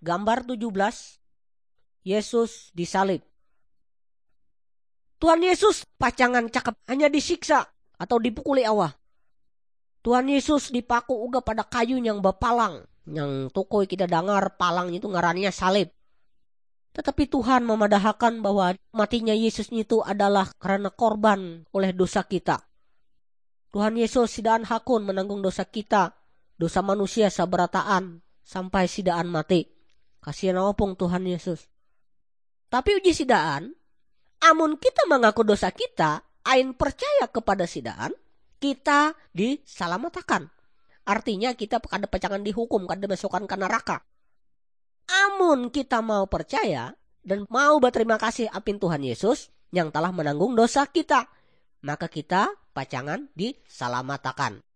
Gambar 17, Yesus disalib. Tuhan Yesus pacangan cakep hanya disiksa atau dipukuli Allah. Tuhan Yesus dipaku uga pada kayu yang bepalang. Yang tokoi kita dengar palang itu ngarannya salib. Tetapi Tuhan memadahkan bahwa matinya Yesus itu adalah karena korban oleh dosa kita. Tuhan Yesus sidaan hakun menanggung dosa kita, dosa manusia sabarataan sampai sidaan mati. Kasihan opong Tuhan Yesus. Tapi uji sidaan, amun kita mengaku dosa kita, ain percaya kepada sidaan, kita disalamatkan. Artinya kita kada pacangan dihukum, kada masukkan ke neraka. Amun kita mau percaya dan mau berterima kasih apin Tuhan Yesus yang telah menanggung dosa kita, maka kita pacangan disalamatkan.